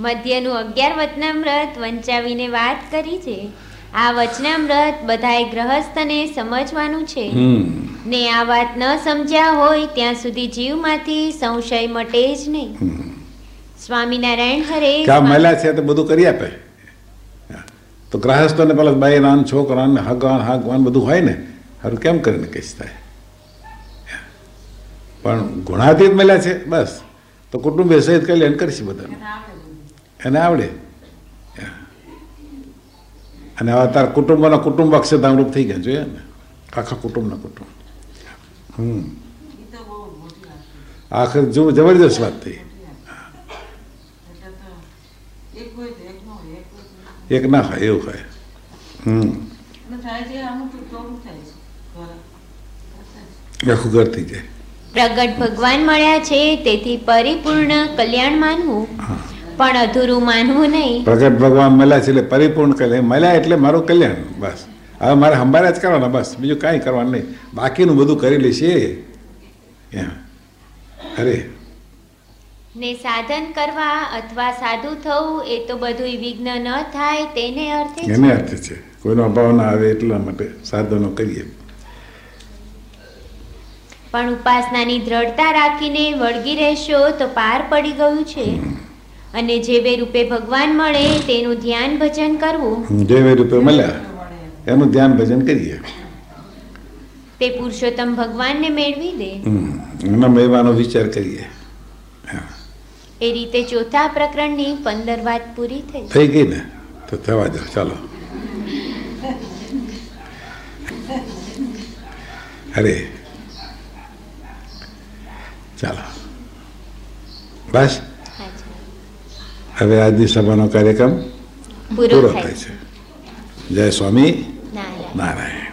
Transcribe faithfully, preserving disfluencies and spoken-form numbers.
મધ્યનું અગિયાર વચનામૃત વંચાવીને વાત કરી છે. આ વચનામૃત બધાય ગ્રહસ્થને સમજવાનું છે ને આ વાત ન સમજ્યા હોય ત્યાં સુધી જીવમાંથી સંશય મટે જ નહીં. સ્વામિનારાયણ હરે. મળ્યા છે તો બધું કરી આપે. તો ગ્રહસ્થોને પેલા બહેરાન છોકરાને હગવાન હાગવાન બધું હોય ને સારું કેમ કરીને કહીશ થાય. પણ ગુણાતીત મળ્યા છે બસ તો કુટુંબે સહિત કલ્યાણ કરીશું બધાને એને આવડે. અને હવે તાર કુટુંબના કુટુંબ અક્ષરધામરૂપ થઈ ગયા જોઈએ ને આખા કુટુંબના કુટુંબ. હમ આખર જો જબરદસ્ત વાત થઈ. એક ના હોય એવું હોય. હમ આખું ઘર થઈ જાય. પ્રગટ ભગવાન મળ્યા છે તેથી પરિપૂર્ણ કલ્યાણ માનવું પણ અધૂરું માનવું નહીં. પ્રગટ ભગવાન મળ્યા છે એટલે પરિપૂર્ણ કલ્યાણ મળ્યા એટલે મારું કલ્યાણ બસ. હવે મારે સંભાળ્યા જ કરવાના બસ બીજું કાંઈ કરવાનું નહીં. બાકીનું બધું કરી લઈશે. અરે ને સાધન કરવા અથવા સાધુ થવું એ તો બધું વિઘ્ન ન થાય તેને અર્થે એને અર્થે છે. કોઈનો અભાવ ના આવે એટલા માટે સાધનો કરીએ. પણ ઉપાસનાની દ્રઢતા રાખીને વળગી રહેશો તો પાર પડી ગયું છે. અને જેવે રૂપે ભગવાન મળે તેનું ધ્યાન ભજન કરવું. જેવે રૂપે મળ્યા એનું ધ્યાન ભજન કરીએ. તે પુરુષોત્તમ ભગવાનને મેળવી દે એના મેવાનો વિચાર કરીએ. એ રીતે ચોથા પ્રકરણની પંદર વાત પૂરી થઈ થઈ ગઈ ને તો થવા દો. ચાલો. અરે ચાલો બસ હવે આજની સભાનો કાર્યક્રમ પૂરો થાય છે. જય સ્વામી નારાયણ.